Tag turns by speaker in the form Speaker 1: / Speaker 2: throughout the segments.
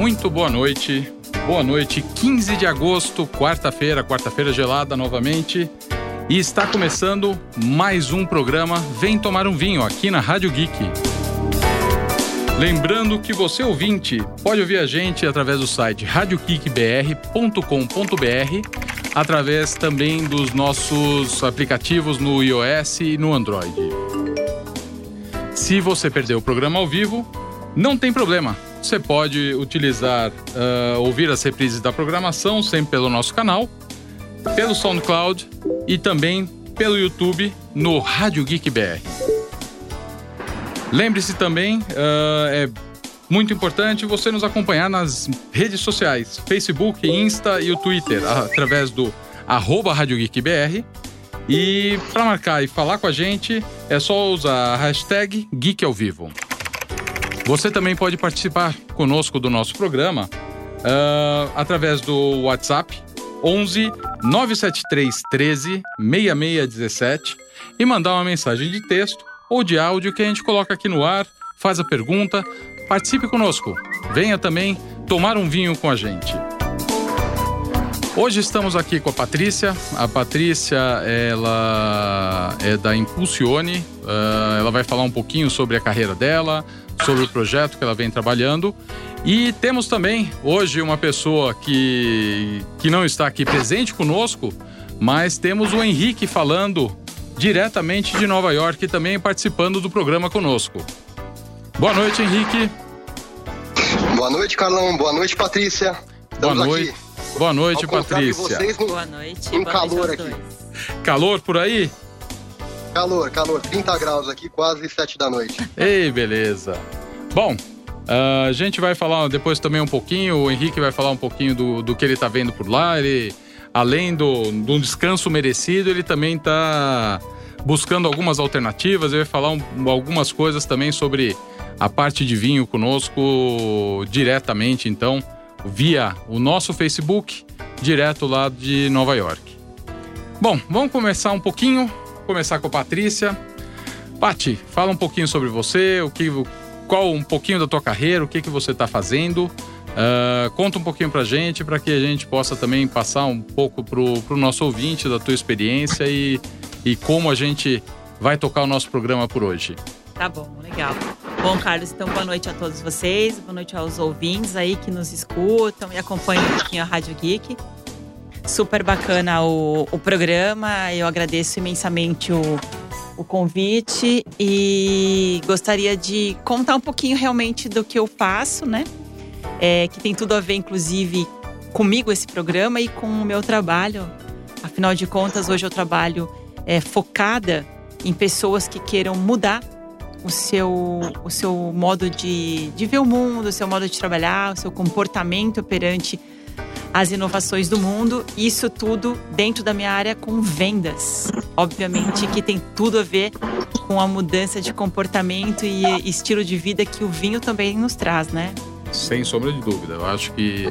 Speaker 1: muito boa noite. Boa noite, 15 de agosto, quarta-feira gelada novamente. E está começando mais um programa Vem Tomar um Vinho aqui na Rádio Geek. Lembrando que você, ouvinte, pode ouvir a gente através do site radiogeekbr.com.br, através também dos nossos aplicativos no iOS e no Android. Se você perdeu o programa ao vivo, não tem problema. Você pode utilizar, ouvir as reprises da programação sempre pelo nosso canal, pelo SoundCloud e também pelo YouTube no Rádio Geek BR. Lembre-se também, é muito importante você nos acompanhar nas redes sociais, Facebook, Insta e o Twitter, através do @RádioGeekBR. E para marcar e falar com a gente, é só usar a hashtag Geek ao Vivo. Você também pode participar conosco do nosso programa através do WhatsApp 11 973 13 6617 e mandar uma mensagem de texto ou de áudio que a gente coloca aqui no ar, faz a pergunta, participe conosco. Venha também tomar um vinho com a gente. Hoje estamos aqui com a Patrícia. A Patrícia, ela é da Impulsione. Ela vai falar um pouquinho sobre a carreira dela, sobre o projeto que ela vem trabalhando. E temos também hoje uma pessoa que não está aqui presente conosco, mas temos o Henrique falando diretamente de Nova York, também participando do programa conosco. Boa noite, Henrique.
Speaker 2: Boa noite, Carlão. Boa noite, Patrícia.
Speaker 1: Boa noite.
Speaker 2: Aqui.
Speaker 1: Boa noite, Patrícia.
Speaker 3: Boa noite.
Speaker 2: Um calor aqui.
Speaker 1: Calor por aí?
Speaker 2: Calor. 30 graus aqui, quase 7 da noite.
Speaker 1: Ei, beleza. Bom, a gente vai falar depois também um pouquinho, o Henrique vai falar um pouquinho do que ele está vendo por lá. Ele, além do descanso merecido, ele também está buscando algumas alternativas. Ele vai falar algumas coisas também sobre a parte de vinho conosco diretamente, então, via o nosso Facebook, direto lá de Nova York. Bom, vamos começar com a Patrícia. Pati, fala um pouquinho sobre você, qual um pouquinho da tua carreira, o que você está fazendo. Conta um pouquinho pra gente, para que a gente possa também passar um pouco pro nosso ouvinte da tua experiência e como a gente vai tocar o nosso programa por hoje.
Speaker 3: Tá bom, legal. Bom, Carlos, então boa noite a todos vocês, boa noite aos ouvintes aí que nos escutam e acompanham um pouquinho a Rádio Geek. Super bacana o programa, eu agradeço imensamente o convite e gostaria de contar um pouquinho realmente do que eu faço, né? Que tem tudo a ver, inclusive, comigo esse programa e com o meu trabalho. Afinal de contas, hoje eu trabalho focada em pessoas que queiram mudar o seu modo de ver o mundo, o seu modo de trabalhar, o seu comportamento perante as inovações do mundo. Isso tudo dentro da minha área com vendas. Obviamente que tem tudo a ver com a mudança de comportamento e estilo de vida que o vinho também nos traz, né?
Speaker 1: Sem sombra de dúvida. Eu acho que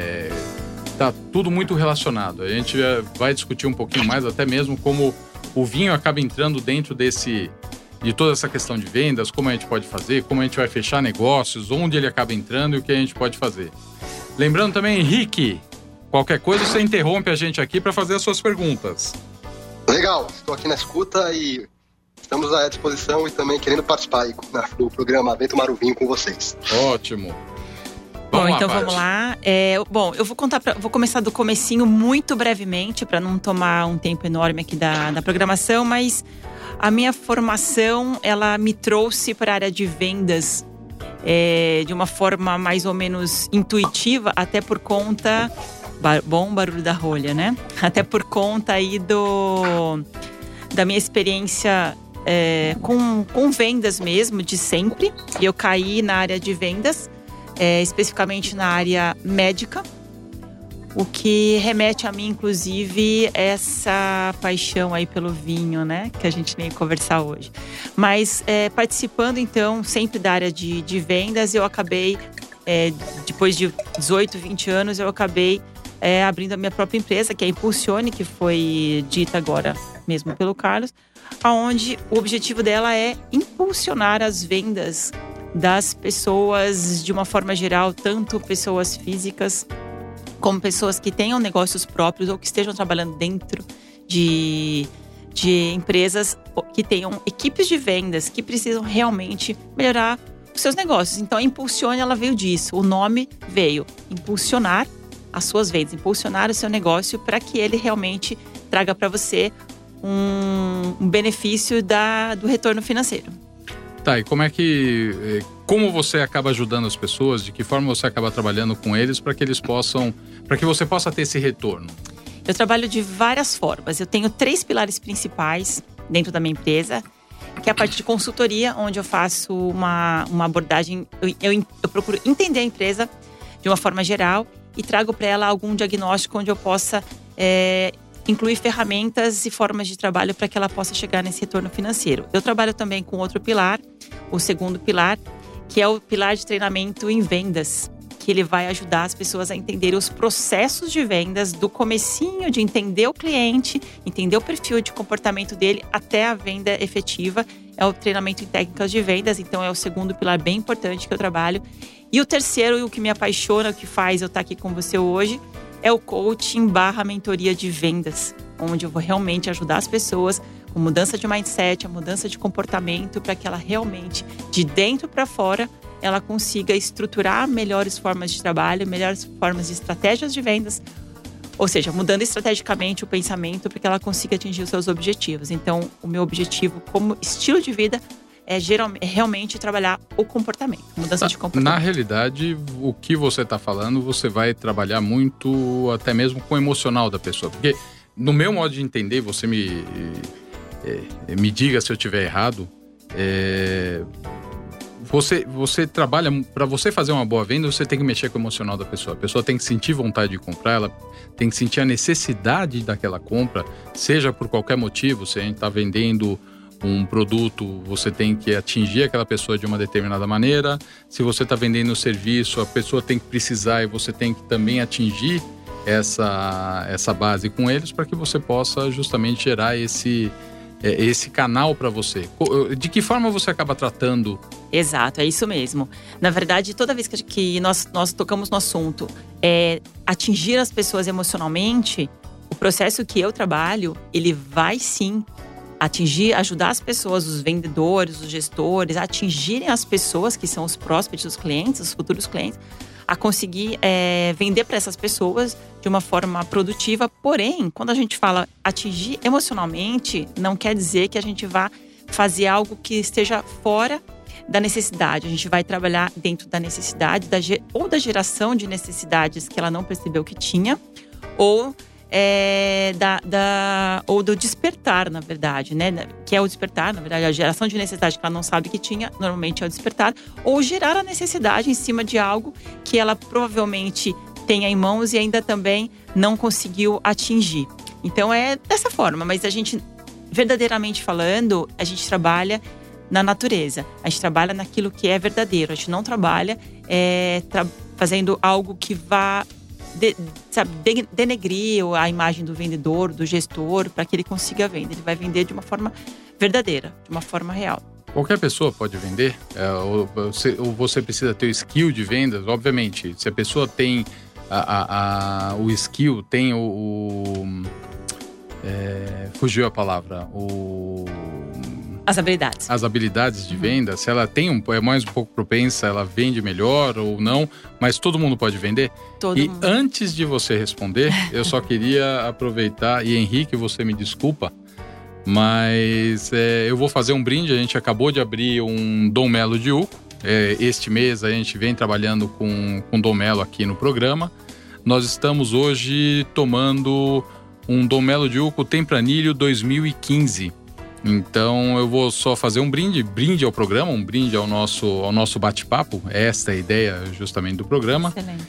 Speaker 1: tá tudo muito relacionado. A gente vai discutir um pouquinho mais, até mesmo como o vinho acaba entrando dentro de toda essa questão de vendas, como a gente pode fazer, como a gente vai fechar negócios, onde ele acaba entrando e o que a gente pode fazer. Lembrando também, Henrique, qualquer coisa você interrompe a gente aqui para fazer as suas perguntas.
Speaker 2: Legal, estou aqui na escuta e estamos à disposição e também querendo participar aí do programa Vem Tomar o Vinho com vocês.
Speaker 1: Ótimo.
Speaker 3: Vamos lá. Eu vou começar do comecinho muito brevemente para não tomar um tempo enorme aqui da programação, mas a minha formação, ela me trouxe para a área de vendas de uma forma mais ou menos intuitiva, até por conta... Bom barulho da rolha, né? Até por conta aí da minha experiência com vendas mesmo, de sempre. Eu caí na área de vendas, especificamente na área médica, o que remete a mim, inclusive, essa paixão aí pelo vinho, né? Que a gente veio conversar hoje. Mas participando, então, sempre da área de vendas, eu acabei, depois de 18, 20 anos, eu acabei abrindo a minha própria empresa, que é a Impulsione, que foi dita agora mesmo pelo Carlos, onde o objetivo dela é impulsionar as vendas das pessoas de uma forma geral, tanto pessoas físicas como pessoas que tenham negócios próprios ou que estejam trabalhando dentro de empresas que tenham equipes de vendas que precisam realmente melhorar os seus negócios. Então, a Impulsione, ela veio disso. O nome veio impulsionar as suas vendas, impulsionar o seu negócio para que ele realmente traga para você um benefício do retorno financeiro.
Speaker 1: Tá, e como você acaba ajudando as pessoas? De que forma você acaba trabalhando com eles para que você possa ter esse retorno?
Speaker 3: Eu trabalho de várias formas. Eu tenho 3 pilares principais dentro da minha empresa, que é a parte de consultoria, onde eu faço uma abordagem, eu procuro entender a empresa de uma forma geral e trago para ela algum diagnóstico onde eu possa incluir ferramentas e formas de trabalho para que ela possa chegar nesse retorno financeiro. Eu trabalho também com outro pilar, o segundo pilar, que é o pilar de treinamento em vendas, que ele vai ajudar as pessoas a entenderem os processos de vendas do comecinho, de entender o cliente, entender o perfil de comportamento dele até a venda efetiva. É o treinamento em técnicas de vendas, então é o segundo pilar bem importante que eu trabalho. E o terceiro, e o que me apaixona, o que faz eu estar aqui com você hoje, é o coaching / mentoria de vendas, onde eu vou realmente ajudar as pessoas com mudança de mindset, a mudança de comportamento, para que ela realmente, de dentro para fora, ela consiga estruturar melhores formas de trabalho, melhores formas de estratégias de vendas, ou seja, mudando estrategicamente o pensamento para que ela consiga atingir os seus objetivos. Então, o meu objetivo como estilo de vida é realmente trabalhar o comportamento, mudança de comportamento.
Speaker 1: Na realidade, o que você está falando, você vai trabalhar muito até mesmo com o emocional da pessoa. Porque, no meu modo de entender, você me diga se eu estiver errado, você trabalha, para você fazer uma boa venda, você tem que mexer com o emocional da pessoa. A pessoa tem que sentir vontade de comprar, ela tem que sentir a necessidade daquela compra, seja por qualquer motivo. Se a gente está vendendo um produto, você tem que atingir aquela pessoa de uma determinada maneira. Se você está vendendo um serviço, a pessoa tem que precisar e você tem que também atingir essa base com eles para que você possa justamente gerar esse canal para você. De que forma você acaba tratando?
Speaker 3: Exato, é isso mesmo. Na verdade, toda vez que nós tocamos no assunto atingir as pessoas emocionalmente, o processo que eu trabalho, ele vai sim ajudar as pessoas, os vendedores, os gestores, a atingirem as pessoas que são os prospects, os clientes, os futuros clientes, a conseguir vender para essas pessoas de uma forma produtiva. Porém, quando a gente fala atingir emocionalmente, não quer dizer que a gente vá fazer algo que esteja fora da necessidade. A gente vai trabalhar dentro da necessidade, ou da geração de necessidades que ela não percebeu que tinha, ou ou do despertar, na verdade, né? Que é o despertar, na verdade, a geração de necessidade que ela não sabe que tinha, normalmente é o despertar, ou gerar a necessidade em cima de algo que ela provavelmente tenha em mãos e ainda também não conseguiu atingir. Então é dessa forma, mas a gente, verdadeiramente falando, a gente trabalha na natureza, a gente trabalha naquilo que é verdadeiro, a gente não trabalha fazendo algo que vá denegrir a imagem do vendedor, do gestor, para que ele consiga vender. Ele vai vender de uma forma verdadeira, de uma forma real.
Speaker 1: Qualquer pessoa pode vender? Ou você precisa ter o skill de vendas? Obviamente, se a pessoa tem o skill, tem fugiu a palavra. As habilidades de venda, se ela é mais um pouco propensa, ela vende melhor ou não, mas todo mundo pode vender? Todo mundo. Antes de você responder, eu só queria aproveitar, e Henrique, você me desculpa, mas eu vou fazer um brinde. A gente acabou de abrir um Dom Melo de Uco. Este mês a gente vem trabalhando com Dom Melo aqui no programa. Nós estamos hoje tomando um Dom Melo de Uco Tempranillo 2015. Então eu vou só fazer um brinde ao programa, um brinde ao nosso bate-papo. Esta é a ideia justamente do programa.
Speaker 3: Excelente.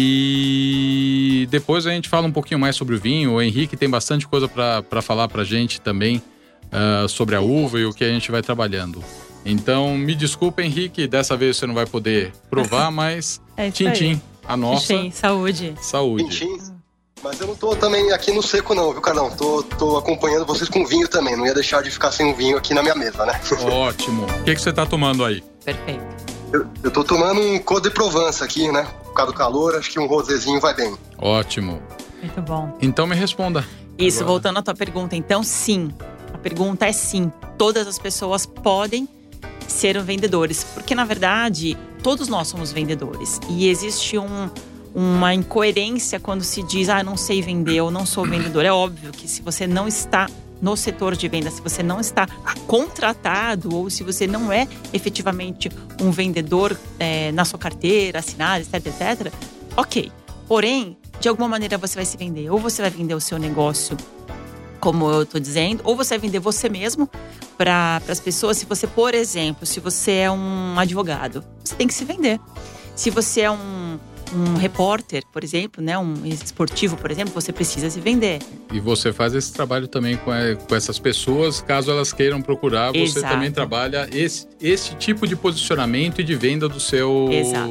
Speaker 1: E depois a gente fala um pouquinho mais sobre o vinho. O Henrique tem bastante coisa para falar pra gente também sobre a uva e o que a gente vai trabalhando. Então me desculpa, Henrique, dessa vez você não vai poder provar, mas tchim-tchim, a nossa.
Speaker 3: Tchim, saúde.
Speaker 2: Tchim. Mas eu não tô também aqui no seco não, viu, Carlão? Tô acompanhando vocês com vinho também. Não ia deixar de ficar sem um vinho aqui na minha mesa, né?
Speaker 1: Ótimo. O que você tá tomando aí?
Speaker 3: Perfeito.
Speaker 2: Eu tô tomando um Côte de Provence aqui, né? Por causa do calor, acho que um rosézinho vai bem.
Speaker 1: Ótimo.
Speaker 3: Muito bom.
Speaker 1: Então me responda.
Speaker 3: Isso, agora. Voltando à tua pergunta. Então, sim. A pergunta é sim. Todas as pessoas podem ser vendedores. Porque, na verdade, todos nós somos vendedores. E existe uma incoerência quando se diz, não sei vender ou não sou vendedor. É óbvio que se você não está no setor de venda, se você não está contratado ou se você não é efetivamente um vendedor na sua carteira, assinado, etc, ok. Porém, de alguma maneira você vai se vender. Ou você vai vender o seu negócio, como eu estou dizendo, ou você vai vender você mesmo para as pessoas. Se você, por exemplo, se você é um advogado, você tem que se vender. Se você é um repórter, por exemplo, né, um esportivo, por exemplo, você precisa se vender.
Speaker 1: E você faz esse trabalho também com essas pessoas, caso elas queiram procurar, você
Speaker 3: Exato.
Speaker 1: Também trabalha esse tipo de posicionamento e de venda do seu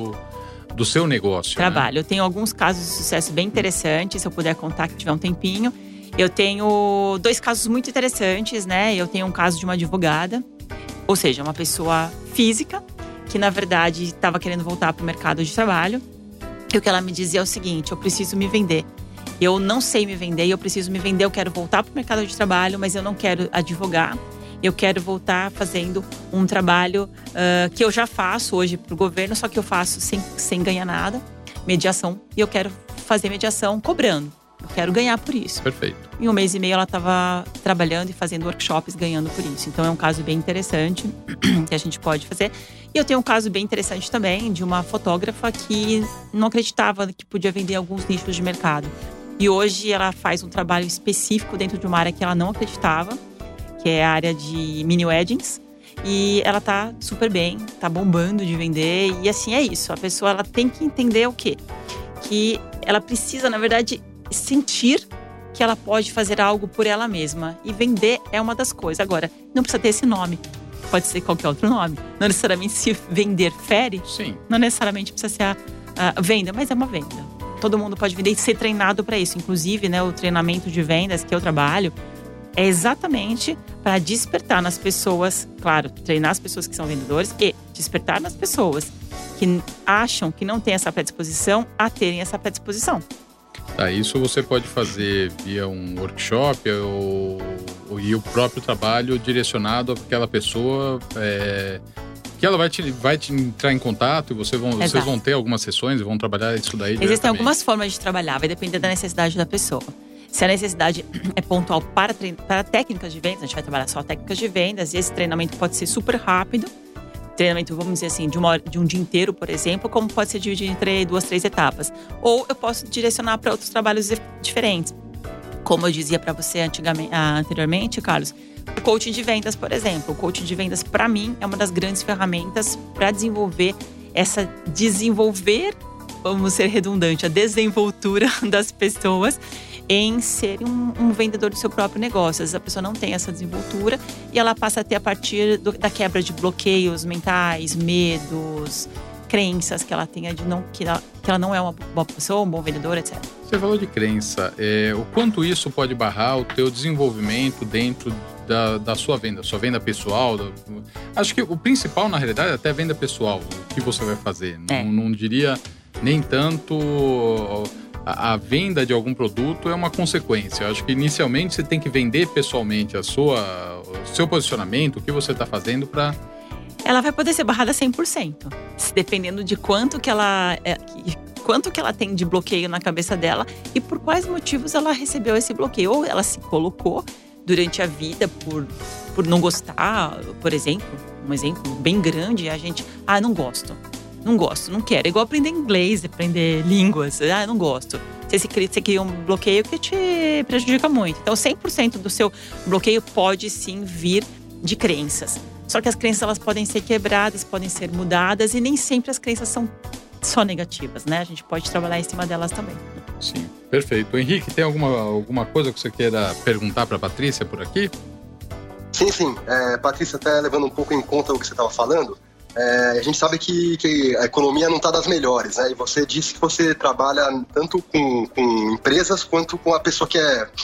Speaker 1: negócio.
Speaker 3: Trabalho.
Speaker 1: Né?
Speaker 3: Eu tenho alguns casos de sucesso bem interessantes, se eu puder contar que tiver um tempinho. Eu tenho 2 casos muito interessantes, né? Eu tenho um caso de uma advogada, ou seja, uma pessoa física, que na verdade estava querendo voltar para o mercado de trabalho. E o que ela me dizia é o seguinte: eu preciso me vender. Eu não sei me vender, eu preciso me vender, eu quero voltar para o mercado de trabalho, mas eu não quero advogar. Eu quero voltar fazendo um trabalho que eu já faço hoje para o governo, só que eu faço sem ganhar nada, mediação. E eu quero fazer mediação cobrando. Eu quero ganhar por isso.
Speaker 1: Perfeito.
Speaker 3: Em 1 mês e meio ela estava trabalhando e fazendo workshops, ganhando por isso. Então é um caso bem interessante que a gente pode fazer. E eu tenho um caso bem interessante também de uma fotógrafa que não acreditava que podia vender alguns nichos de mercado. E hoje ela faz um trabalho específico dentro de uma área que ela não acreditava, que é a área de mini weddings. E ela tá super bem, tá bombando de vender. E assim, é isso. A pessoa ela tem que entender o quê? Que ela precisa, na verdade, sentir que ela pode fazer algo por ela mesma. E vender é uma das coisas. Agora, não precisa ter esse nome. Pode ser qualquer outro nome. Não necessariamente se vender fere.
Speaker 1: Sim.
Speaker 3: Não necessariamente precisa ser a venda, mas é uma venda. Todo mundo pode vender e ser treinado para isso. Inclusive, né, o treinamento de vendas que eu trabalho é exatamente para despertar nas pessoas, claro, treinar as pessoas que são vendedores e despertar nas pessoas que acham que não têm essa predisposição a terem essa predisposição.
Speaker 1: Tá, isso você pode fazer via um workshop e o próprio trabalho direcionado àquela pessoa que ela vai te entrar em contato e vocês vão ter algumas sessões e vão trabalhar isso daí.
Speaker 3: Existem algumas formas de trabalhar, vai depender da necessidade da pessoa. Se a necessidade é pontual para técnicas de vendas, a gente vai trabalhar só técnicas de vendas e esse treinamento pode ser super rápido. Treinamento, vamos dizer assim, de um dia inteiro, por exemplo, como pode ser dividido em 2, 3 etapas. Ou eu posso direcionar para outros trabalhos diferentes. Como eu dizia para você anteriormente, Carlos, o coaching de vendas, por exemplo. O coaching de vendas, para mim, é uma das grandes ferramentas para desenvolver, vamos ser redundante, a desenvoltura das pessoas em ser um vendedor do seu próprio negócio. Às vezes a pessoa não tem essa desenvoltura e ela passa a ter a partir da quebra de bloqueios mentais, medos, crenças que ela tenha que ela não é uma boa pessoa, um bom vendedor, etc.
Speaker 1: Você falou de crença. O quanto isso pode barrar o teu desenvolvimento dentro da sua venda pessoal? Acho que o principal, na realidade, é até a venda pessoal, o que você vai fazer. Não diria nem tanto a venda de algum produto é uma consequência. Eu acho que inicialmente você tem que vender pessoalmente o seu posicionamento, o que você está fazendo para...
Speaker 3: Ela vai poder ser barrada 100%, dependendo de quanto que ela tem de bloqueio na cabeça dela e por quais motivos ela recebeu esse bloqueio. Ou ela se colocou durante a vida por não gostar, por exemplo, um exemplo bem grande, a gente, não gosto, não quero. É igual aprender inglês, aprender línguas, não gosto. Você cria um bloqueio que te prejudica muito. Então, 100% do seu bloqueio pode sim vir de crenças. Só que as crenças elas podem ser quebradas, podem ser mudadas e nem sempre as crenças são só negativas, né? A gente pode trabalhar em cima delas também.
Speaker 1: Sim, perfeito. Henrique, tem alguma coisa que você queira perguntar para a Patrícia por aqui?
Speaker 2: Sim. Patrícia, até levando um pouco em conta o que você estava falando, a gente sabe que a economia não está das melhores, né? E você disse que você trabalha tanto com empresas quanto com a pessoa que é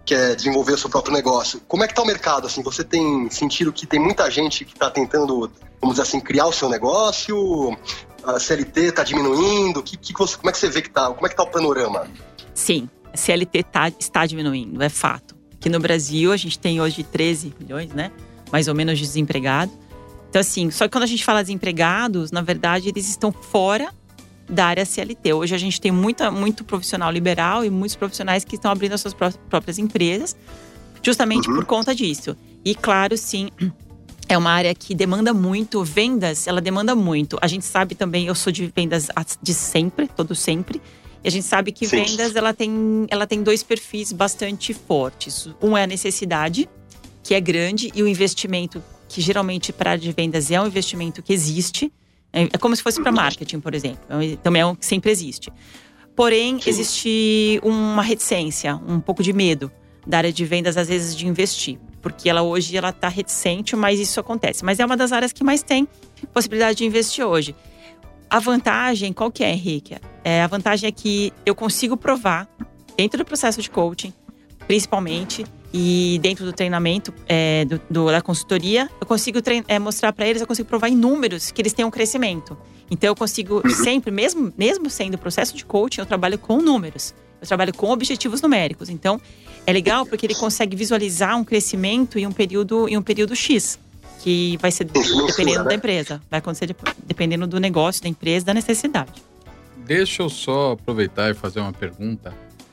Speaker 2: quer desenvolver o seu próprio negócio. Como é que está o mercado? Assim, você tem sentido que tem muita gente que está tentando, vamos dizer assim, criar o seu negócio? A CLT está diminuindo? Como é que você vê que está? Como é que está o panorama?
Speaker 3: Sim, a CLT está diminuindo, é fato. Aqui no Brasil, a gente tem hoje 13 milhões, né? Mais ou menos de desempregados. Então, assim, só que quando a gente fala desempregados, na verdade, eles estão fora da área CLT. Hoje a gente tem muito profissional liberal e muitos profissionais que estão abrindo as suas próprias empresas, justamente por conta disso. E claro, sim, é uma área que demanda muito. Vendas, ela demanda muito. A gente sabe também, eu sou de vendas de sempre, todo sempre. E a gente sabe que vendas, ela tem dois perfis bastante fortes. Um é a necessidade, que é grande, e o investimento, que geralmente para a área de vendas é um investimento que existe. É como se fosse para marketing, por exemplo. Também é um que sempre existe. Porém, existe uma reticência, um pouco de medo da área de vendas, às vezes, de investir. Porque hoje ela está reticente, mas isso acontece. Mas é uma das áreas que mais tem possibilidade de investir hoje. A vantagem, qual que é, Henrique? A vantagem é que eu consigo provar, dentro do processo de coaching, principalmente, e dentro do treinamento da consultoria, eu consigo mostrar para eles, eu consigo provar em números que eles têm um crescimento. Então eu consigo sempre, mesmo sendo processo de coaching, eu trabalho com números. Eu trabalho com objetivos numéricos. Então é legal porque ele consegue visualizar um crescimento em um período X, que vai ser dependendo da empresa. Vai acontecer dependendo do negócio, da empresa, da necessidade.
Speaker 1: Deixa eu só aproveitar e fazer uma pergunta.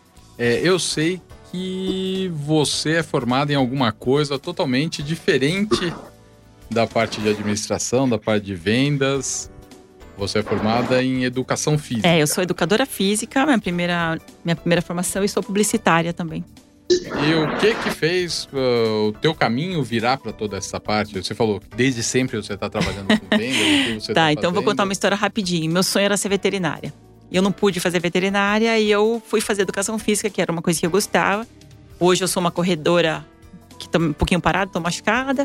Speaker 1: Eu sei que você é formado em alguma coisa totalmente diferente da parte de administração, da parte de vendas. Você é formada em educação física.
Speaker 3: Eu sou educadora física, minha primeira formação, e sou publicitária também.
Speaker 1: E o que fez o teu caminho virar para toda essa parte? Você falou que desde sempre você está trabalhando com vendas.
Speaker 3: Então vou contar uma história rapidinho. Meu sonho era ser veterinária. Eu não pude fazer veterinária e eu fui fazer educação física, que era uma coisa que eu gostava. Hoje eu sou uma corredora que estou um pouquinho parada, estou machucada,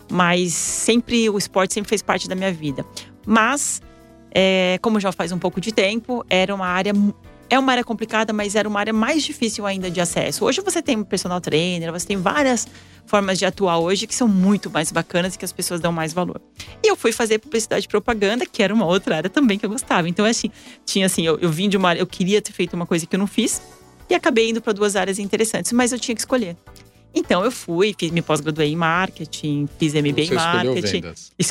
Speaker 3: mas o esporte sempre fez parte da minha vida. Mas, como já faz um pouco de tempo, é uma área complicada, mas era uma área mais difícil ainda de acesso. Hoje você tem um personal trainer, você tem várias formas de atuar hoje que são muito mais bacanas e que as pessoas dão mais valor. E eu fui fazer publicidade e propaganda, que era uma outra área também que eu gostava. Então, eu vim de uma área, eu queria ter feito uma coisa que eu não fiz e acabei indo para duas áreas interessantes, mas eu tinha que escolher. Então, eu me pós-graduei em marketing, fiz MBA em marketing.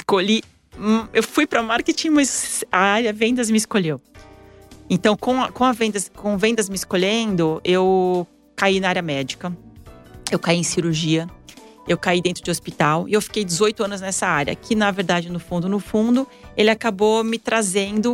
Speaker 3: Eu fui para marketing, mas a área vendas me escolheu. Então, com vendas me escolhendo, eu caí na área médica, eu caí em cirurgia, eu caí dentro de hospital e eu fiquei 18 anos nessa área, que na verdade, no fundo, ele acabou me trazendo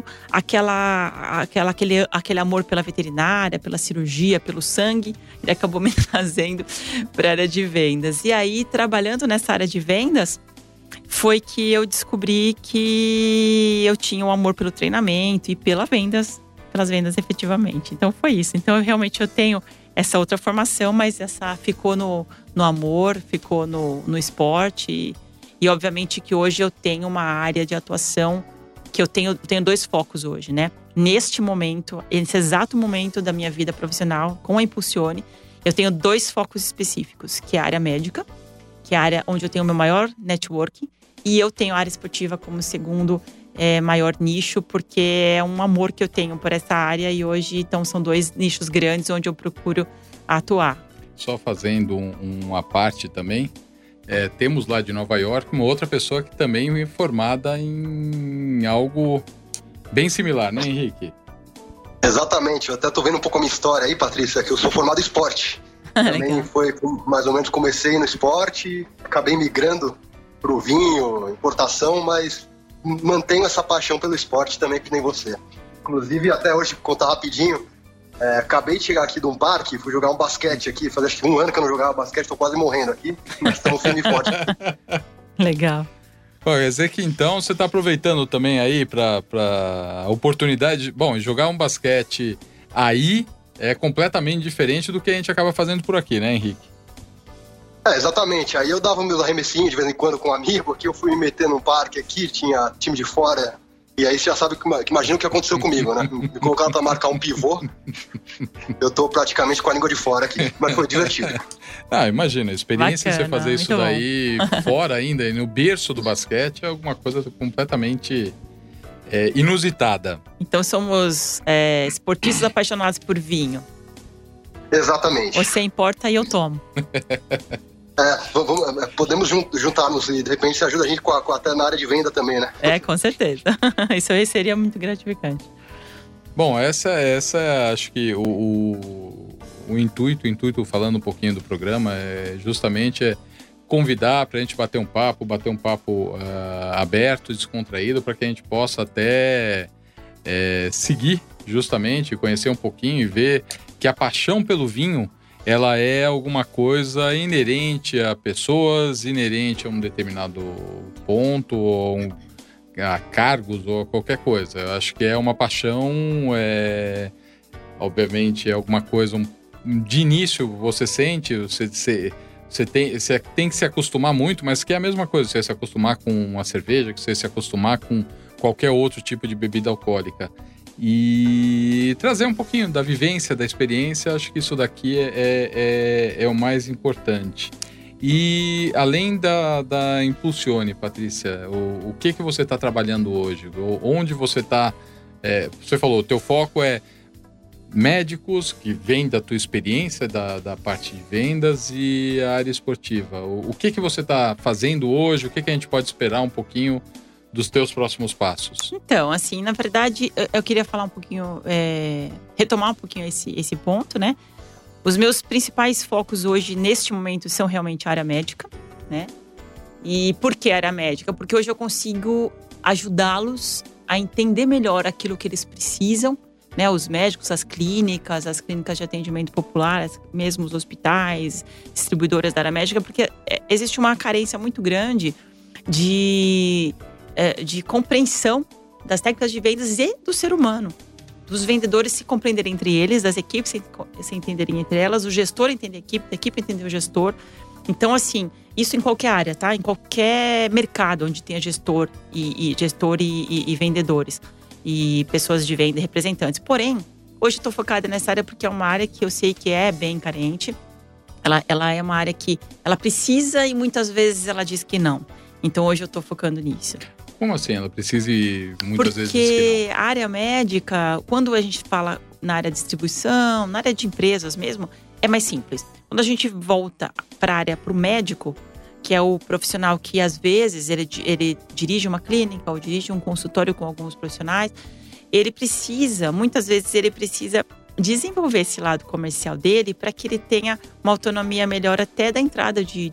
Speaker 3: aquele amor pela veterinária, pela cirurgia, pelo sangue, ele acabou me trazendo para a área de vendas. E aí, trabalhando nessa área de vendas, foi que eu descobri que eu tinha um amor pelo treinamento e pelas vendas efetivamente. Então foi isso. Então eu tenho essa outra formação, mas essa ficou no amor, ficou no esporte e obviamente que hoje eu tenho uma área de atuação que eu tenho dois focos hoje, né? Nesse exato momento da minha vida profissional com a Impulsione, eu tenho dois focos específicos, que é a área médica, que é a área onde eu tenho o meu maior networking, e eu tenho a área esportiva como segundo maior nicho, porque é um amor que eu tenho por essa área e hoje, então, são dois nichos grandes onde eu procuro atuar.
Speaker 1: Só fazendo uma parte também, temos lá de Nova York uma outra pessoa que também é formada em algo bem similar, né, Henrique?
Speaker 2: Exatamente, eu até tô vendo um pouco a minha história aí, Patrícia, que eu sou formado em esporte. Também foi mais ou menos, comecei no esporte, acabei migrando pro vinho, importação, mas mantenho essa paixão pelo esporte também, que nem você. Inclusive, até hoje, contar rapidinho, acabei de chegar aqui de um parque, fui jogar um basquete aqui, faz acho que 1 ano que eu não jogava basquete, tô quase morrendo aqui, mas estamos firme e forte.
Speaker 3: Legal.
Speaker 1: Quer dizer que então você está aproveitando também aí para a oportunidade, jogar um basquete aí é completamente diferente do que a gente acaba fazendo por aqui, né, Henrique?
Speaker 2: Exatamente. Aí eu dava meus arremessinhos de vez em quando com um amigo. Aqui eu fui me meter num parque aqui, tinha time de fora E aí você já sabe, imagina o que aconteceu comigo, né? Me colocaram pra marcar um pivô, eu tô praticamente com a língua de fora aqui, mas foi divertido.
Speaker 1: Imagina, a experiência de você fazer isso
Speaker 3: muito
Speaker 1: daí fora ainda, no berço do basquete, é alguma coisa completamente inusitada.
Speaker 3: Então somos esportistas apaixonados por vinho.
Speaker 2: Exatamente.
Speaker 3: Você importa e eu tomo.
Speaker 2: Podemos juntar-nos e de repente você ajuda a gente até na área de venda também, né?
Speaker 3: Com certeza. Isso aí seria muito gratificante.
Speaker 1: Bom, essa acho que o intuito, falando um pouquinho do programa, é justamente convidar para a gente bater um papo aberto, descontraído, para que a gente possa até seguir justamente, conhecer um pouquinho e ver que a paixão pelo vinho, ela é alguma coisa inerente a pessoas, inerente a um determinado ponto, ou a cargos, ou a qualquer coisa. Eu acho que é uma paixão, obviamente é alguma coisa, de início você sente, você tem que se acostumar muito, mas que é a mesma coisa, você se acostumar com uma cerveja, que você se acostumar com qualquer outro tipo de bebida alcoólica. E trazer um pouquinho da vivência, da experiência, acho que isso daqui é o mais importante. E além da Impulsione, Patrícia, o que você está trabalhando hoje? Onde você está? Você falou, o teu foco é médicos, que vem da tua experiência, da parte de vendas, e a área esportiva. O que você está fazendo hoje? O que a gente pode esperar um pouquinho dos teus próximos passos? Então,
Speaker 3: assim, na verdade, eu queria falar um pouquinho, retomar um pouquinho esse ponto, né? Os meus principais focos hoje, neste momento, são realmente a área médica, né? E por que a área médica? Porque hoje eu consigo ajudá-los a entender melhor aquilo que eles precisam, né? Os médicos, as clínicas de atendimento popular, mesmo os hospitais, distribuidoras da área médica, porque existe uma carência muito grande de compreensão das técnicas de vendas e do ser humano. Dos vendedores se compreenderem entre eles, das equipes se entenderem entre elas, o gestor entender a equipe entender o gestor. Então, assim, isso em qualquer área, tá? Em qualquer mercado onde tenha gestor e vendedores. E pessoas de venda e representantes. Porém, hoje estou focada nessa área porque é uma área que eu sei que é bem carente. Ela é uma área que ela precisa e muitas vezes ela diz que não. Então, hoje eu estou focando nisso.
Speaker 1: Como assim? Ela precisa e muitas vezes
Speaker 3: diz que não? Porque a área médica, quando a gente fala na área de distribuição, na área de empresas mesmo, é mais simples. Quando a gente volta para a área, para o médico, que é o profissional que às vezes ele dirige uma clínica ou dirige um consultório com alguns profissionais, muitas vezes ele precisa desenvolver esse lado comercial dele para que ele tenha uma autonomia melhor até da entrada de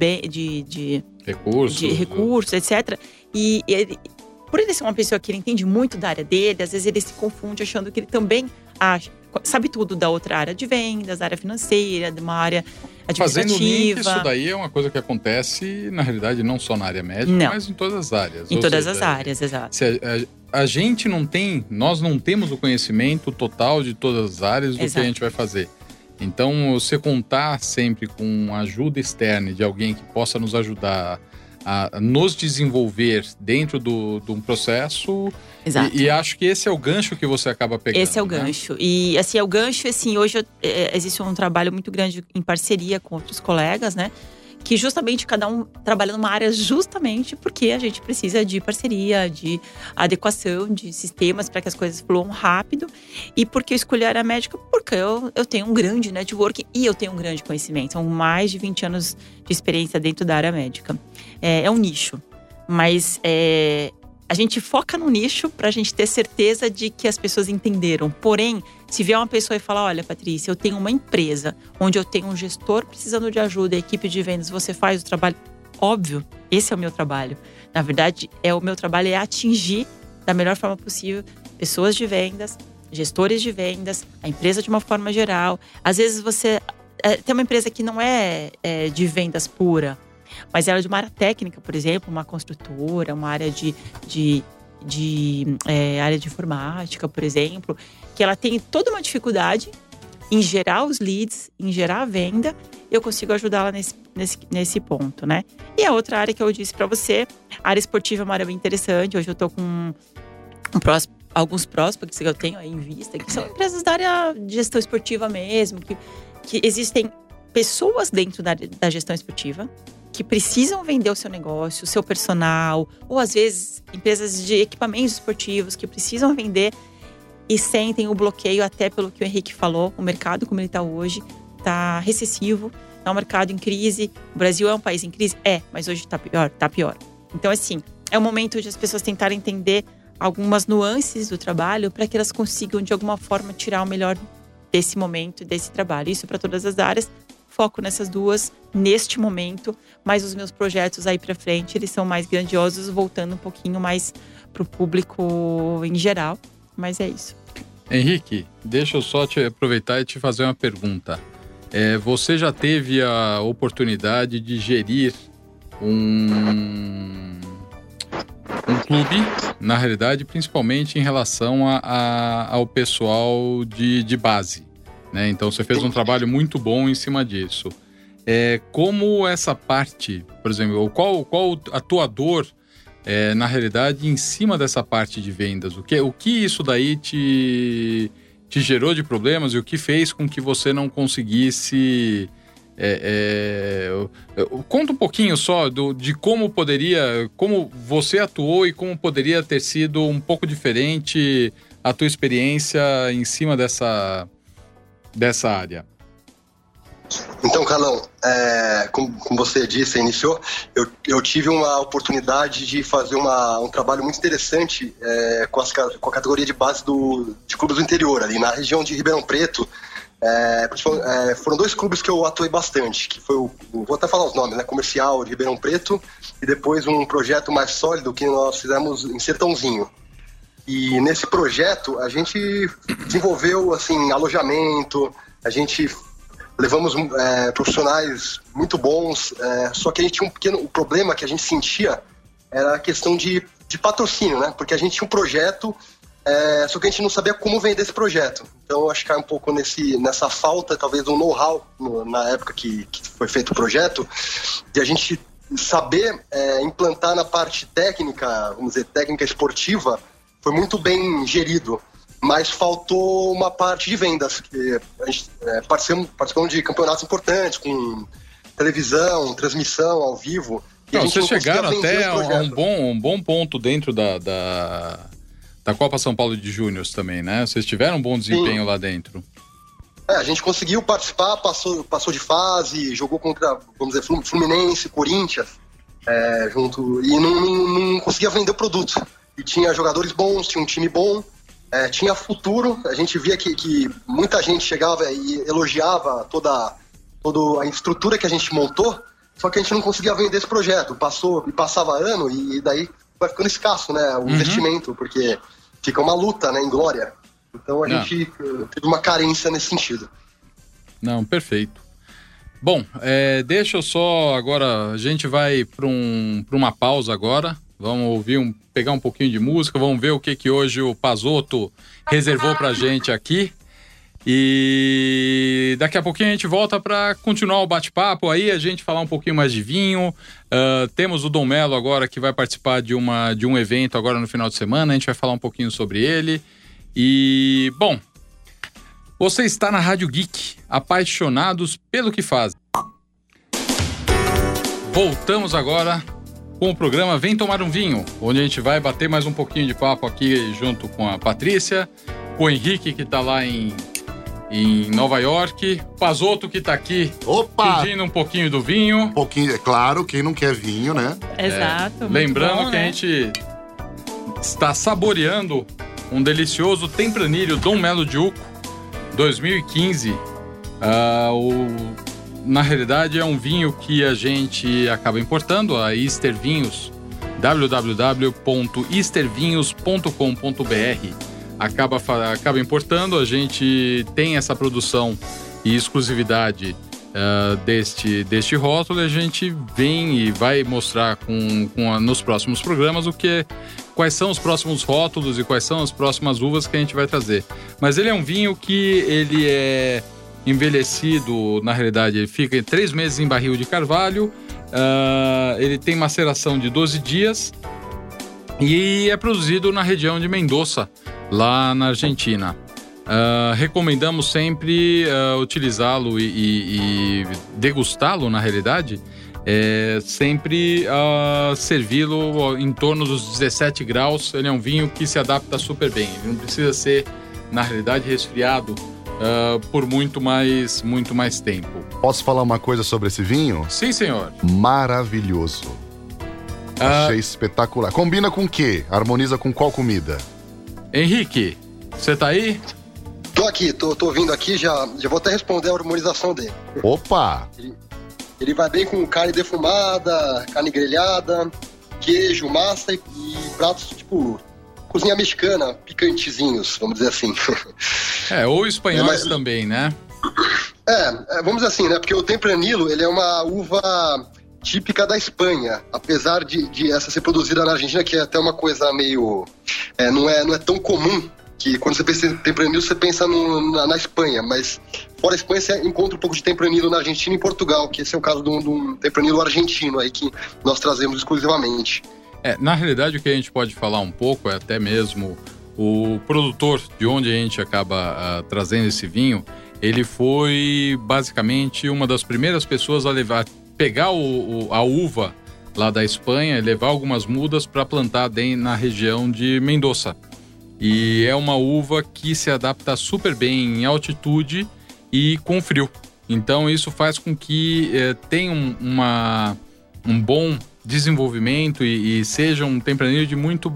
Speaker 3: recursos, etc. E por ele ser uma pessoa que ele entende muito da área dele, às vezes ele se confunde achando que ele também sabe tudo da outra área de vendas, da área financeira, de uma área administrativa.
Speaker 1: Fazendo link, isso daí é uma coisa que acontece, na realidade, não só na área médica, mas em todas as áreas.
Speaker 3: Em todas as áreas, exato.
Speaker 1: A gente nós não temos o conhecimento total de todas as áreas do que a gente vai fazer. Então, você contar sempre com ajuda externa de alguém que possa nos ajudar a nos desenvolver dentro de um processo. Exato. E acho que esse é o gancho que você acaba pegando.
Speaker 3: Esse é o gancho. E assim, é o gancho, assim, hoje existe um trabalho muito grande em parceria com outros colegas, né? Que justamente cada um trabalha numa área justamente porque a gente precisa de parceria, de adequação de sistemas para que as coisas fluam rápido. E porque eu escolhi a área médica? Porque eu tenho um grande network e eu tenho um grande conhecimento. São mais de 20 anos de experiência dentro da área médica. É um nicho, mas a gente foca no nicho para a gente ter certeza de que as pessoas entenderam. Porém, se vier uma pessoa e falar, olha, Patrícia, eu tenho uma empresa onde eu tenho um gestor precisando de ajuda, a equipe de vendas, você faz o trabalho? Óbvio, esse é o meu trabalho. Na verdade, o meu trabalho é atingir da melhor forma possível pessoas de vendas, gestores de vendas, a empresa de uma forma geral. Às vezes você tem uma empresa que não é de vendas pura, mas ela é de uma área técnica, por exemplo, uma construtora, uma área área de informática, por exemplo, que ela tem toda uma dificuldade em gerar os leads, em gerar a venda, eu consigo ajudá-la nesse ponto, né? E a outra área que eu disse para você, a área esportiva é uma área bem interessante. Hoje eu tô com alguns prospects que eu tenho aí em vista, que são empresas da área de gestão esportiva mesmo, que existem pessoas dentro da gestão esportiva que precisam vender o seu negócio, o seu personal, ou às vezes empresas de equipamentos esportivos que precisam vender e sentem o bloqueio, até pelo que o Henrique falou, o mercado como ele está hoje, está recessivo, é um mercado em crise. O Brasil é um país em crise? Mas hoje está pior. Então, assim, é o momento de as pessoas tentarem entender algumas nuances do trabalho para que elas consigam, de alguma forma, tirar o melhor desse momento, desse trabalho. Isso para todas as áreas. Foco nessas duas, neste momento. Mas os meus projetos aí para frente, eles são mais grandiosos, voltando um pouquinho mais para o público em geral. Mas é isso.
Speaker 1: Henrique, deixa eu só te aproveitar e te fazer uma pergunta. Você já teve a oportunidade de gerir um clube, na realidade, principalmente em relação ao pessoal de base, né? Então, você fez um trabalho muito bom em cima disso. Como essa parte, por exemplo, qual atuador, na realidade, em cima dessa parte de vendas? O que isso daí te gerou de problemas e o que fez com que você não conseguisse... Conta um pouquinho só de como você atuou e como poderia ter sido um pouco diferente a tua experiência em cima dessa área.
Speaker 2: Então, Carlão, como você disse, iniciou, eu tive uma oportunidade de fazer um trabalho muito interessante com a categoria de base de clubes do interior, ali na região de Ribeirão Preto. Foram 2 clubes que eu atuei bastante, que foi vou até falar os nomes, né? Comercial de Ribeirão Preto e depois um projeto mais sólido que nós fizemos em Sertãozinho. E nesse projeto a gente desenvolveu assim, alojamento, a gente levamos profissionais muito bons, só que a gente tinha um pequeno problema que a gente sentia, era a questão de patrocínio, né? Porque a gente tinha um projeto, só que a gente não sabia como vender esse projeto. Então eu acho que cai um pouco nessa falta, talvez, do know-how na época que foi feito o projeto, de a gente saber implantar na parte técnica, vamos dizer, técnica esportiva, foi muito bem gerido. Mas faltou uma parte de vendas, que a gente participamos de campeonatos importantes, com televisão, transmissão ao vivo.
Speaker 1: Não, vocês chegaram até um bom ponto dentro da Copa São Paulo de Júniors também, né? Vocês tiveram um bom desempenho. Sim. Lá dentro.
Speaker 2: A gente conseguiu participar, passou de fase, jogou contra, vamos dizer, Fluminense, Corinthians, junto, e não conseguia vender o produto. E tinha jogadores bons, tinha um time bom. Tinha futuro, a gente via que muita gente chegava e elogiava toda a estrutura que a gente montou, só que a gente não conseguia vender esse projeto. Passava ano e daí vai ficando escasso, né, o investimento, porque fica uma luta, né, em glória. Então a gente teve uma carência nesse sentido.
Speaker 1: Não, perfeito. Bom, deixa eu só agora, a gente vai para uma pausa agora. Vamos pegar um pouquinho de música, vamos ver o que hoje o Pazotto reservou pra gente aqui. E daqui a pouquinho a gente volta para continuar o bate-papo aí, a gente falar um pouquinho mais de vinho. Temos o Dom Melo agora que vai participar de um evento agora no final de semana, a gente vai falar um pouquinho sobre ele. E, bom, você está na Rádio Geek, apaixonados pelo que fazem. Voltamos agora com o programa Vem Tomar um Vinho, onde a gente vai bater mais um pouquinho de papo aqui junto com a Patrícia, com o Henrique, que está lá em Nova York, Pazotto, que está aqui.
Speaker 4: Opa!
Speaker 1: Pedindo um pouquinho do vinho.
Speaker 4: Um pouquinho, é claro, quem não quer vinho, né?
Speaker 3: Exato.
Speaker 1: Lembrando
Speaker 3: bom,
Speaker 1: que, né, a gente está saboreando um delicioso Tempranillo Dom Melo de Uco 2015. Na realidade é um vinho que a gente acaba importando, a Easter Vinhos, www.eastervinhos.com.br, acaba importando. A gente tem essa produção e exclusividade deste rótulo, e a gente vem e vai mostrar nos próximos programas quais são os próximos rótulos e quais são as próximas uvas que a gente vai trazer. Mas ele é um vinho que ele é envelhecido, na realidade, ele fica 3 meses em barril de carvalho, ele tem maceração de 12 dias E é produzido na região de Mendoza, lá na Argentina. Recomendamos sempre utilizá-lo e degustá-lo, na realidade, sempre servi-lo em torno dos 17 graus. Ele é um vinho que se adapta super bem. Ele não precisa ser, na realidade, resfriado por muito mais tempo.
Speaker 4: Posso falar uma coisa sobre esse vinho?
Speaker 1: Sim, senhor.
Speaker 4: Maravilhoso. Achei espetacular. Combina com o quê? Harmoniza com qual comida?
Speaker 1: Henrique, você tá aí?
Speaker 2: Tô aqui, tô ouvindo aqui, já vou até responder a harmonização dele.
Speaker 4: Opa!
Speaker 2: Ele vai bem com carne defumada, carne grelhada, queijo, massa e pratos tipo cozinha mexicana, picantezinhos, vamos dizer assim.
Speaker 1: Ou espanhóis também, né?
Speaker 2: Vamos dizer assim, né? Porque o Tempranillo, ele é uma uva típica da Espanha, apesar de essa ser produzida na Argentina, que é até uma coisa meio... não é tão comum, que quando você pensa em Tempranillo, você pensa na Espanha, mas fora a Espanha você encontra um pouco de Tempranillo na Argentina e em Portugal, que esse é o caso de um Tempranillo argentino aí, que nós trazemos exclusivamente.
Speaker 1: Na realidade, o que a gente pode falar um pouco é até mesmo o produtor de onde a gente acaba trazendo esse vinho. Ele foi basicamente uma das primeiras pessoas a pegar a uva lá da Espanha e levar algumas mudas para plantar na região de Mendoza. E é uma uva que se adapta super bem em altitude e com frio. Então isso faz com que tenha um bom desenvolvimento e seja um Tempranillo de muito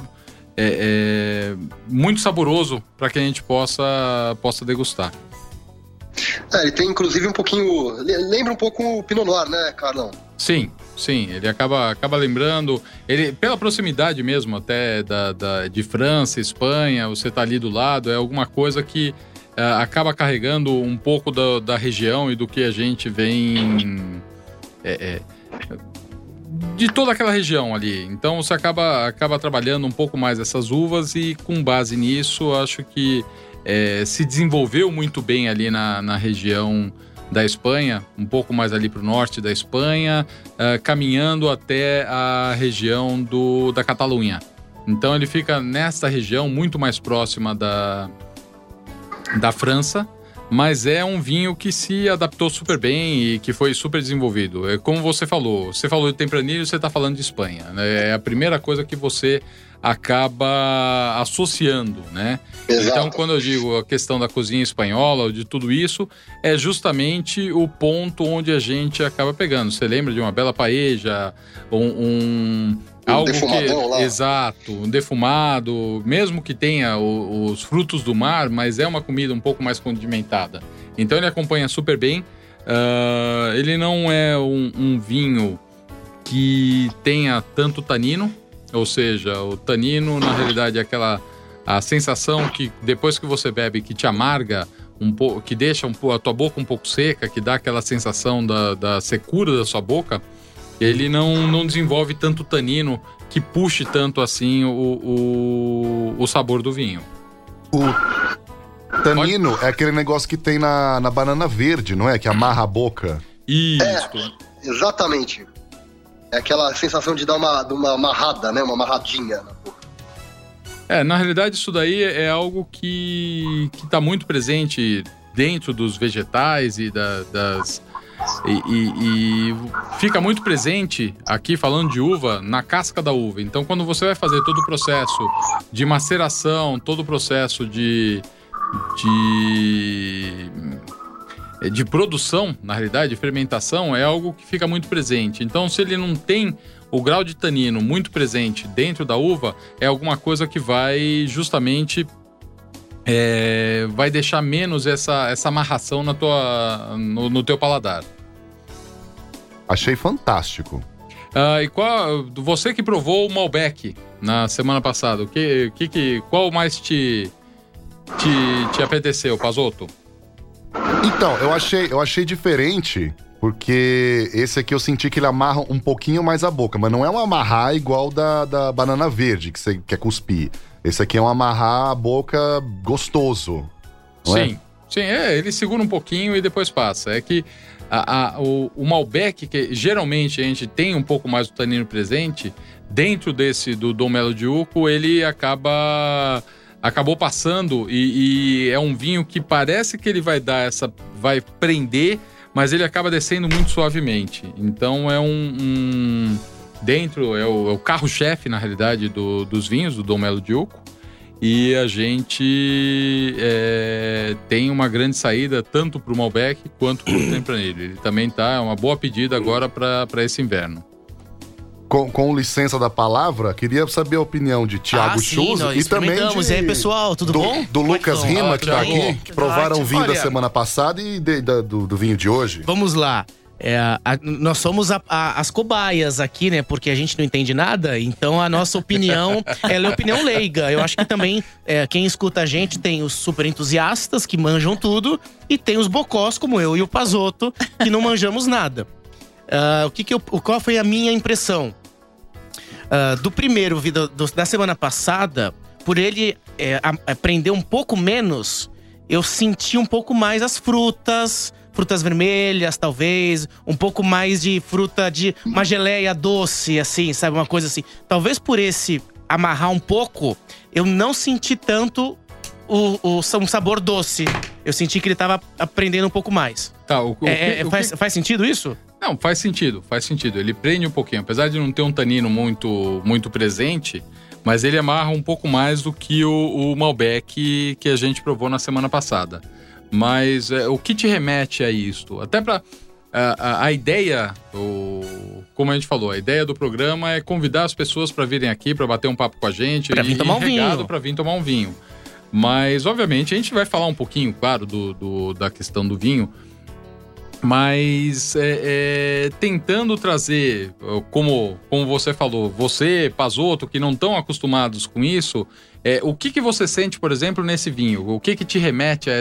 Speaker 1: saboroso para que a gente possa degustar.
Speaker 2: Ele tem inclusive um pouquinho... Lembra um pouco o Pinot Noir, né, Carlão?
Speaker 1: Sim, ele acaba lembrando... Ele, pela proximidade mesmo até de França, Espanha, você tá ali do lado, é alguma coisa que acaba carregando um pouco da região e do que a gente vem... de toda aquela região ali. Então você acaba trabalhando um pouco mais essas uvas e com base nisso, acho que se desenvolveu muito bem ali na região da Espanha, um pouco mais ali para o norte da Espanha, caminhando até a região da Catalunha. Então ele fica nessa região muito mais próxima da França, mas é um vinho que se adaptou super bem e que foi super desenvolvido. Como você falou de Tempranillo, você está falando de Espanha, né? É a primeira coisa que você acaba associando, né? Exato. Então, quando eu digo a questão da cozinha espanhola, de tudo isso, é justamente o ponto onde a gente acaba pegando. Você lembra de uma bela paella, algo que... Exato, um defumado, mesmo que tenha os frutos do mar, mas é uma comida um pouco mais condimentada. Então ele acompanha super bem. Ele não é um vinho que tenha tanto tanino, ou seja, o tanino na realidade é a sensação que depois que você bebe que te amarga um pouco, que deixa a tua boca um pouco seca, que dá aquela sensação da secura da sua boca. Ele não desenvolve tanto tanino que puxe tanto assim o sabor do vinho.
Speaker 4: O tanino é aquele negócio que tem na banana verde, não é? Que amarra a boca.
Speaker 1: Isso.
Speaker 2: Exatamente. É aquela sensação de dar uma amarrada, né? Uma amarradinha na boca.
Speaker 1: Na realidade isso daí é algo que está muito presente dentro dos vegetais e e fica muito presente aqui, falando de uva, na casca da uva. Então quando você vai fazer todo o processo de maceração, todo o processo de produção, na realidade, de fermentação, é algo que fica muito presente. Então, se ele não tem o grau de tanino muito presente dentro da uva, é alguma coisa que vai justamente vai deixar menos essa amarração no teu paladar.
Speaker 4: Achei fantástico.
Speaker 1: Você que provou o Malbec na semana passada, qual mais te apeteceu, Pazotto?
Speaker 4: Então, eu achei diferente, porque esse aqui eu senti que ele amarra um pouquinho mais a boca, mas não é um amarrar igual da banana verde, que você quer cuspir. Esse aqui é um amarrar a boca gostoso.
Speaker 1: Sim, ele segura um pouquinho e depois passa. É que O Malbec, que geralmente a gente tem um pouco mais do tanino presente, dentro do Dom Melo de Uco, ele acabou passando e é um vinho que parece que ele vai prender, mas ele acaba descendo muito suavemente. Então é é o carro-chefe, na realidade, dos vinhos do Dom Melo de Uco. E a gente tem uma grande saída tanto para o Malbec quanto para o Tempranillo. Ele também é uma boa pedida agora para esse inverno.
Speaker 4: Com licença da palavra, queria saber a opinião de Thiago Chuzzo e também
Speaker 5: E aí, pessoal, tudo bom?
Speaker 4: Do Lucas Rima, que está aqui, que provaram o vinho da semana passada e do vinho de hoje.
Speaker 5: Vamos lá. Nós somos as cobaias aqui, né? Porque a gente não entende nada. Então a nossa opinião, ela é opinião leiga. Eu acho que também quem escuta a gente tem os super entusiastas que manjam tudo. E tem os bocós, como eu e o Pazotto, que não manjamos nada. Qual foi a minha impressão? Do primeiro da semana passada, por ele aprender um pouco menos, eu senti um pouco mais as frutas vermelhas, talvez, um pouco mais de fruta de uma geleia doce, assim, sabe? Uma coisa assim. Talvez por esse amarrar um pouco, eu não senti tanto um sabor doce. Eu senti que ele tava aprendendo um pouco mais.
Speaker 1: Tá,
Speaker 5: faz sentido isso?
Speaker 1: Não, faz sentido. Ele prende um pouquinho, apesar de não ter um tanino muito, muito presente, mas ele amarra um pouco mais do que o Malbec que a gente provou na semana passada. Mas o que te remete a isto? Até para a ideia, como a gente falou, a ideia do programa é convidar as pessoas para virem aqui, para bater um papo com a gente.
Speaker 5: Para vir tomar um vinho.
Speaker 1: Para vir tomar um vinho. Mas, obviamente, a gente vai falar um pouquinho, claro, da questão do vinho. Mas tentando trazer, como você falou, você, Pazotto, que não estão acostumados com isso, o que você sente, por exemplo, nesse vinho? O que te remete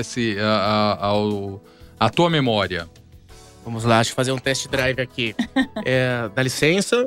Speaker 1: a tua memória?
Speaker 5: Vamos lá, deixa eu fazer um test drive aqui. Dá licença.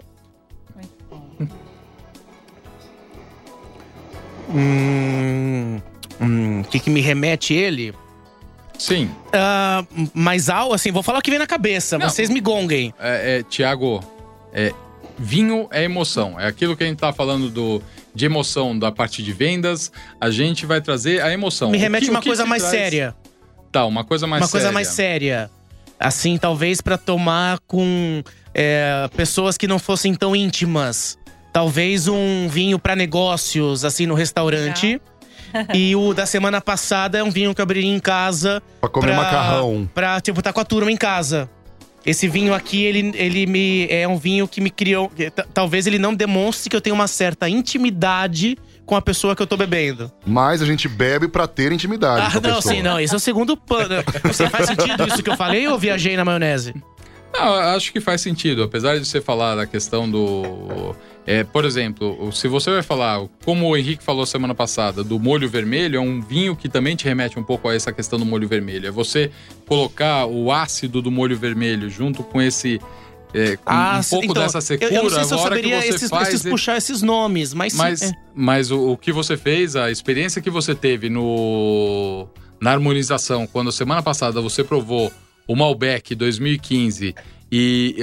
Speaker 5: O que me remete ele?
Speaker 1: Sim.
Speaker 5: Mais alto, assim, vou falar o que vem na cabeça. Não. Vocês me gonguem.
Speaker 1: Thiago, vinho é emoção. É aquilo que a gente tá falando de emoção da parte de vendas. A gente vai trazer a emoção.
Speaker 5: Me remete uma coisa mais séria.
Speaker 1: Tá, uma coisa mais séria.
Speaker 5: Uma coisa mais séria. Assim, talvez pra tomar com pessoas que não fossem tão íntimas. Talvez um vinho pra negócios, assim, no restaurante. E o da semana passada é um vinho que eu abriria em casa.
Speaker 4: Pra comer macarrão.
Speaker 5: Pra, tá com a turma em casa. Esse vinho aqui, ele é um vinho que me criou... Talvez ele não demonstre que eu tenho uma certa intimidade com a pessoa que eu tô bebendo.
Speaker 4: Mas a gente bebe pra ter intimidade com a pessoa.
Speaker 5: Sim, não. Esse é o segundo plano. Você faz sentido isso que eu falei ou viajei na maionese?
Speaker 1: Não, acho que faz sentido. Apesar de você falar da questão do... por exemplo, se você vai falar, como o Henrique falou semana passada, do molho vermelho, é um vinho que também te remete um pouco a essa questão do molho vermelho. É você colocar o ácido do molho vermelho junto com esse... um pouco então, dessa secura.
Speaker 5: Eu não sei se eu saberia puxar esses nomes, mas sim.
Speaker 1: Mas o que você fez, a experiência que você teve na harmonização, quando semana passada você provou o Malbec 2015 e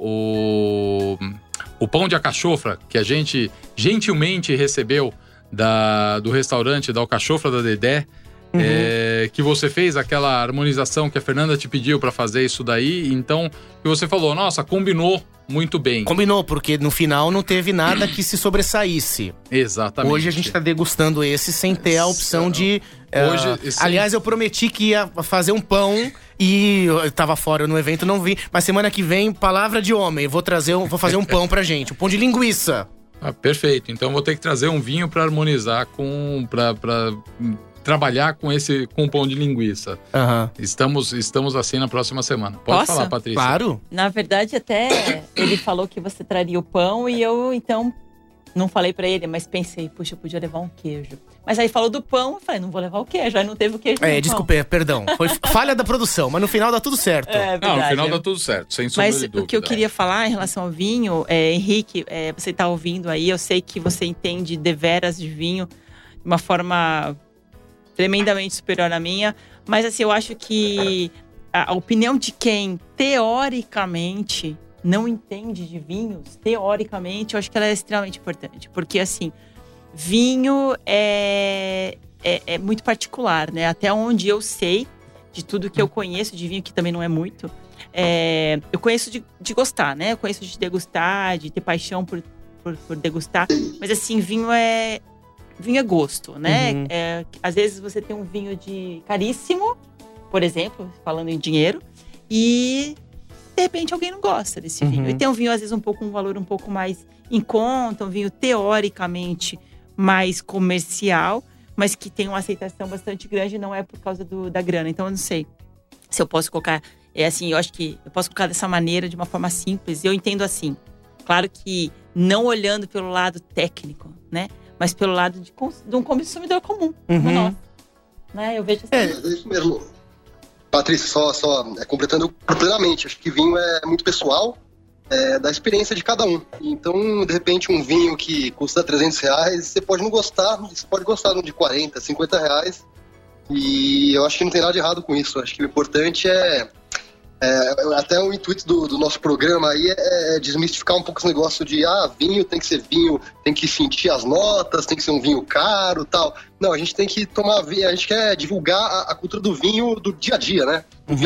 Speaker 1: o pão de alcachofra, que a gente gentilmente recebeu do restaurante da Alcachofra da Dedé, que você fez aquela harmonização que a Fernanda te pediu pra fazer isso daí, então, que você falou, nossa, combinou muito bem.
Speaker 5: Combinou, porque no final não teve nada que se sobressaísse.
Speaker 1: Exatamente.
Speaker 5: Hoje a gente tá degustando esse sem ter a opção de... aliás, eu prometi que ia fazer um pão e eu tava fora no evento, não vi. Mas semana que vem, palavra de homem, vou fazer um pão pra gente, um pão de linguiça.
Speaker 1: Perfeito, então vou ter que trazer um vinho pra harmonizar pra trabalhar com o pão de linguiça. Estamos assim na próxima semana. Pode falar, Patrícia.
Speaker 5: Claro.
Speaker 3: Na verdade, até ele falou que você traria o pão e eu, então, não falei pra ele, mas pensei, puxa, eu podia levar um queijo. Mas aí falou do pão, eu falei, não vou levar o queijo, aí não teve o queijo.
Speaker 5: Desculpa, perdão. Foi falha da produção, mas no final dá tudo certo.
Speaker 1: Não, no final dá tudo certo, sem sombra de dúvida.
Speaker 3: Mas o que eu queria falar em relação ao vinho, Henrique, você tá ouvindo aí, eu sei que você entende deveras de vinho de uma forma tremendamente superior à minha, mas assim, eu acho que a opinião de quem, teoricamente, não entende de vinhos, teoricamente, eu acho que ela é extremamente importante. Porque, assim, vinho é muito particular, né? Até onde eu sei, de tudo que eu conheço de vinho, que também não é muito, eu conheço de gostar, né? Eu conheço de degustar, de ter paixão por degustar. Mas, assim, vinho é gosto, né? Às vezes você tem um vinho de caríssimo, por exemplo, falando em dinheiro, e de repente alguém não gosta desse vinho. E tem um vinho, às vezes, um valor um pouco mais em conta, um vinho teoricamente mais comercial, mas que tem uma aceitação bastante grande, não é por causa da grana. Então, eu não sei se eu posso colocar... eu acho que eu posso colocar dessa maneira, de uma forma simples. Eu entendo assim. Claro que não olhando pelo lado técnico, né? Mas pelo lado de um consumidor comum, como nós. Né? Eu vejo assim.
Speaker 2: É isso mesmo. Patrícia, só completando plenamente. Acho que vinho é muito pessoal, da experiência de cada um. Então, de repente, um vinho que custa R$300, você pode não gostar, você pode gostar de um de R$40, R$50. E eu acho que não tem nada de errado com isso. Acho que o importante até o intuito do nosso programa aí é desmistificar um pouco esse negócio de vinho tem que ser vinho, tem que sentir as notas, tem que ser um vinho caro, tal. Não, a gente tem que tomar vinho, a gente quer divulgar a cultura do vinho do dia a dia, né?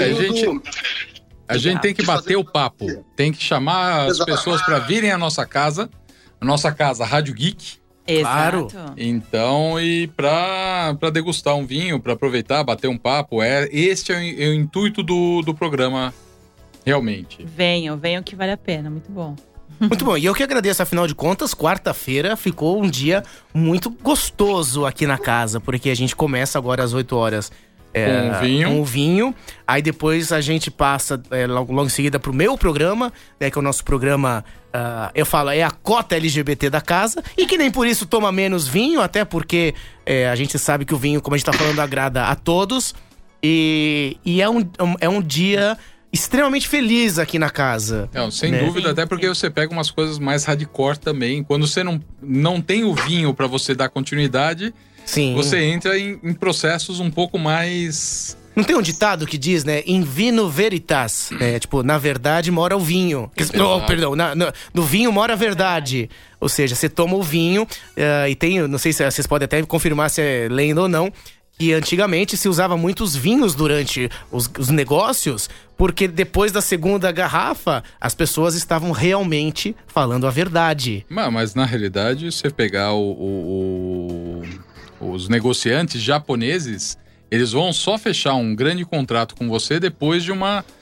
Speaker 1: A gente tem que bater o papo, tem que chamar as pessoas para virem à nossa casa, Rádio Geek.
Speaker 3: Exato.
Speaker 1: Claro. Então, e para degustar um vinho, para aproveitar, bater um papo, este é o intuito do programa, realmente.
Speaker 3: Venham que vale a pena, muito bom.
Speaker 5: Muito bom, e eu que agradeço, afinal de contas, quarta-feira ficou um dia muito gostoso aqui na casa, porque a gente começa agora às 8 horas com o vinho. Aí depois a gente passa logo em seguida pro meu programa, né, que é o nosso programa, eu falo, é a cota LGBT da casa. E que nem por isso toma menos vinho, até porque a gente sabe que o vinho, como a gente tá falando, agrada a todos. E é um dia extremamente feliz aqui na casa.
Speaker 1: Não, sem dúvida, até porque você pega umas coisas mais hardcore também. Quando você não tem o vinho para você dar continuidade...
Speaker 5: Sim.
Speaker 1: Você entra em processos um pouco mais...
Speaker 5: Não tem um ditado que diz, né? In vino veritas. Tipo, na verdade mora o vinho. Perdão, no vinho mora a verdade. Ou seja, você toma o vinho e tem... Não sei se vocês podem até confirmar se é lenda ou não. Que antigamente se usava muitos vinhos durante os negócios, porque depois da segunda garrafa, as pessoas estavam realmente falando a verdade.
Speaker 1: Mas na realidade, você pegar os negociantes japoneses, eles vão só fechar um grande contrato com você depois de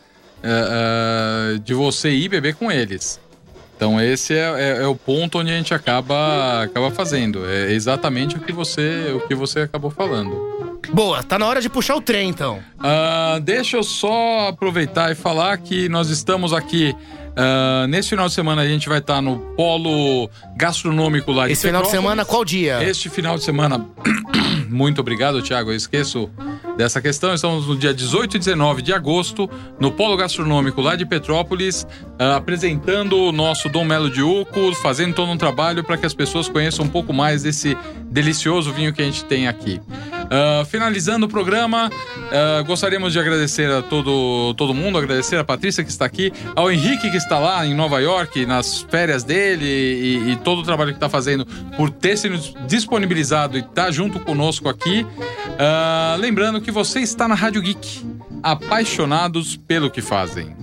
Speaker 1: de você ir beber com eles. Então esse é o ponto onde a gente acaba fazendo. É exatamente o que você acabou falando.
Speaker 5: Boa, tá na hora de puxar o trem, então.
Speaker 1: Deixa eu só aproveitar e falar que nós estamos aqui... nesse final de semana a gente vai estar no Polo Gastronômico lá de
Speaker 5: Esse final de semana, qual dia?
Speaker 1: Este final de semana... Muito obrigado, Thiago. Eu esqueço dessa questão. Estamos no dia 18 e 19 de agosto, no Polo Gastronômico lá de Petrópolis, apresentando o nosso Dom Melo de Uco, fazendo todo um trabalho para que as pessoas conheçam um pouco mais desse delicioso vinho que a gente tem aqui. Finalizando o programa, gostaríamos de agradecer a todo mundo, agradecer a Patrícia que está aqui, ao Henrique que está lá em Nova York, nas férias dele e todo o trabalho que está fazendo por ter se disponibilizado e estar junto conosco aqui. Lembrando que você está na Rádio Geek, apaixonados pelo que fazem.